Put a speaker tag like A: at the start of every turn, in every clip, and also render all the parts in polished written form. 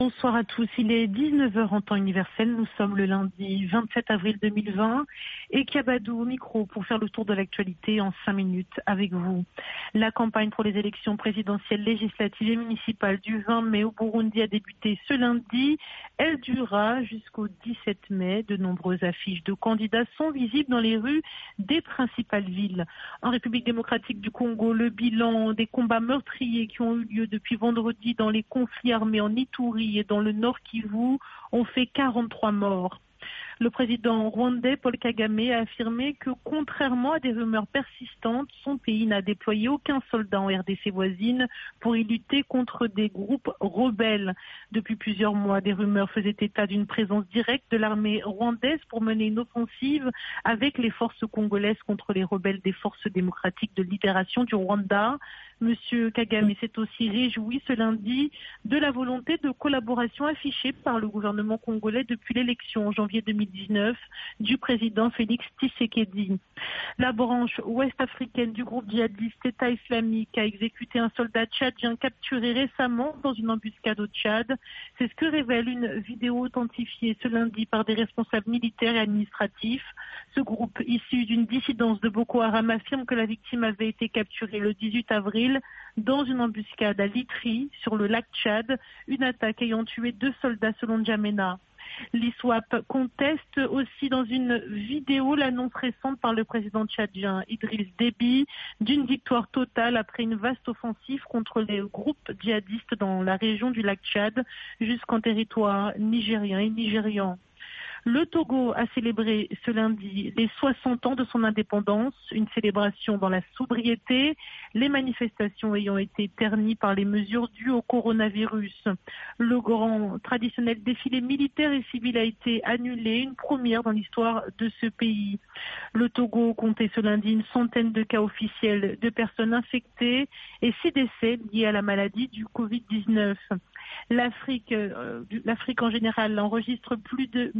A: Bonsoir à tous, il est 19 heures en temps universel, nous sommes le lundi 27 avril 2020 et Kabadou au micro pour faire le tour de l'actualité en 5 minutes avec vous. La campagne pour les élections présidentielles, législatives et municipales du 20 mai au Burundi a débuté ce lundi. Elle durera jusqu'au 17 mai. De nombreuses affiches de candidats sont visibles dans les rues des principales villes. En République démocratique du Congo, le bilan des combats meurtriers qui ont eu lieu depuis vendredi dans les conflits armés en Ituri et dans le Nord Kivu ont fait 43 morts. Le président rwandais Paul Kagame a affirmé que, contrairement à des rumeurs persistantes, son pays n'a déployé aucun soldat en RDC voisine pour y lutter contre des groupes rebelles. Depuis plusieurs mois, des rumeurs faisaient état d'une présence directe de l'armée rwandaise pour mener une offensive avec les forces congolaises contre les rebelles des forces démocratiques de libération du Rwanda. Monsieur Kagame s'est aussi réjoui ce lundi de la volonté de collaboration affichée par le gouvernement congolais depuis l'élection en janvier 2019 du président Félix Tshisekedi. La branche ouest-africaine du groupe djihadiste État islamique a exécuté un soldat tchadien capturé récemment dans une embuscade au Tchad. C'est ce que révèle une vidéo authentifiée ce lundi par des responsables militaires et administratifs. Ce groupe issu d'une dissidence de Boko Haram affirme que la victime avait été capturée le 18 avril dans une embuscade à Litri, sur le lac Tchad, une attaque ayant tué 2 soldats selon N'Djamena. L'ISWAP conteste aussi dans une vidéo l'annonce récente par le président tchadien Idriss Déby d'une victoire totale après une vaste offensive contre les groupes djihadistes dans la région du lac Tchad jusqu'en territoire nigérien et nigérian. Le Togo a célébré ce lundi les 60 ans de son indépendance, une célébration dans la sobriété, les manifestations ayant été ternies par les mesures dues au coronavirus. Le grand traditionnel défilé militaire et civil a été annulé, une première dans l'histoire de ce pays. Le Togo comptait ce lundi une centaine de cas officiels de personnes infectées et 6 décès liés à la maladie du Covid-19. L'Afrique en général enregistre plus de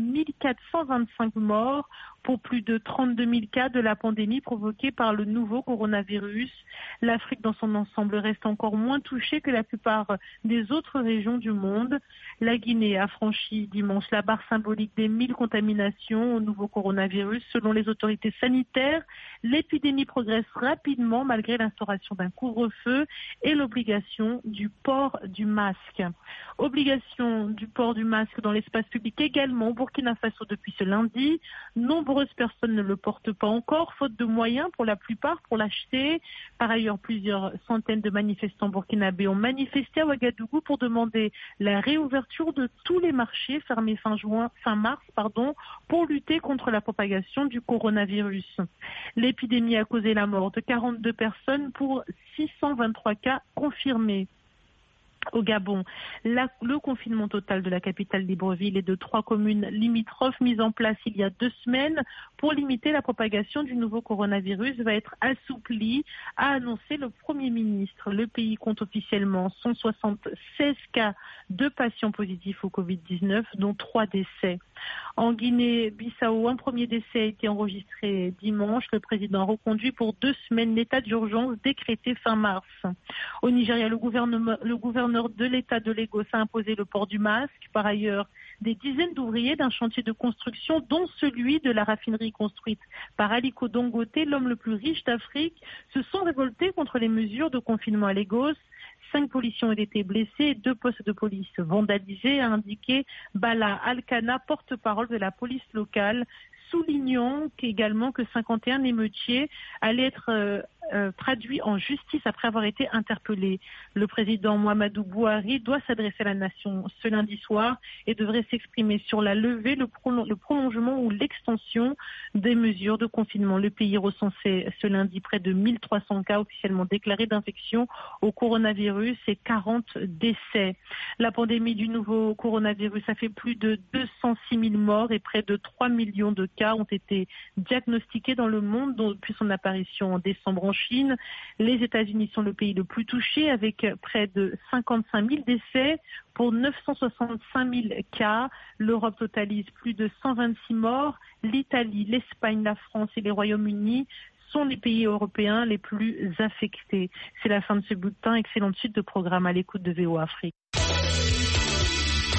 A: 1425 morts pour plus de 32 000 cas de la pandémie provoquée par le nouveau coronavirus. L'Afrique dans son ensemble reste encore moins touchée que la plupart des autres régions du monde. La Guinée a franchi dimanche la barre symbolique des 1000 contaminations au nouveau coronavirus. Selon les autorités sanitaires, l'épidémie progresse rapidement malgré l'instauration d'un couvre-feu et l'obligation du port du masque. Obligation du port du masque dans l'espace public également au Burkina Faso depuis ce lundi. Nombreuses personnes ne le portent pas encore, faute de moyens pour la plupart pour l'acheter. Par ailleurs, plusieurs centaines de manifestants burkinabés ont manifesté à Ouagadougou pour demander la réouverture de tous les marchés fermés fin mars, pour lutter contre la propagation du coronavirus. L'épidémie a causé la mort de 42 personnes pour 623 cas confirmés. Au Gabon, le confinement total de la capitale Libreville et de 3 communes limitrophes mises en place il y a 2 semaines pour limiter la propagation du nouveau coronavirus va être assoupli, a annoncé le Premier ministre. Le pays compte officiellement 176 cas de patients positifs au Covid-19, dont 3 décès. En Guinée-Bissau, un premier décès a été enregistré dimanche. Le président a reconduit pour 2 semaines l'état d'urgence décrété fin mars. Au Nigeria, le gouverneur de l'État de Lagos a imposé le port du masque. Par ailleurs, des dizaines d'ouvriers d'un chantier de construction, dont celui de la raffinerie construite par Aliko Dangote, l'homme le plus riche d'Afrique, se sont révoltés contre les mesures de confinement à Lagos. 5 policiers ont été blessés et 2 postes de police vandalisés, a indiqué Bala Alkana, porte-parole de la police locale, soulignant également que 51 émeutiers allaient être traduits en justice après avoir été interpellés. Le président Muhammadu Buhari doit s'adresser à la nation ce lundi soir et devrait s'exprimer sur la levée, le prolongement ou l'extension des mesures de confinement. Le pays recensait ce lundi près de 1300 cas officiellement déclarés d'infection au coronavirus et 40 décès. La pandémie du nouveau coronavirus a fait plus de 206 000 morts et près de 3 millions de cas ont été diagnostiqués dans le monde depuis son apparition en décembre en Chine. Les États-Unis sont le pays le plus touché avec près de 55 000 décès pour 965 000 cas. L'Europe totalise plus de 126 morts. L'Italie, l'Espagne, la France et les Royaumes-Unis sont les pays européens les plus affectés. C'est la fin de ce bulletin. Excellente suite de programme à l'écoute de VOA Afrique.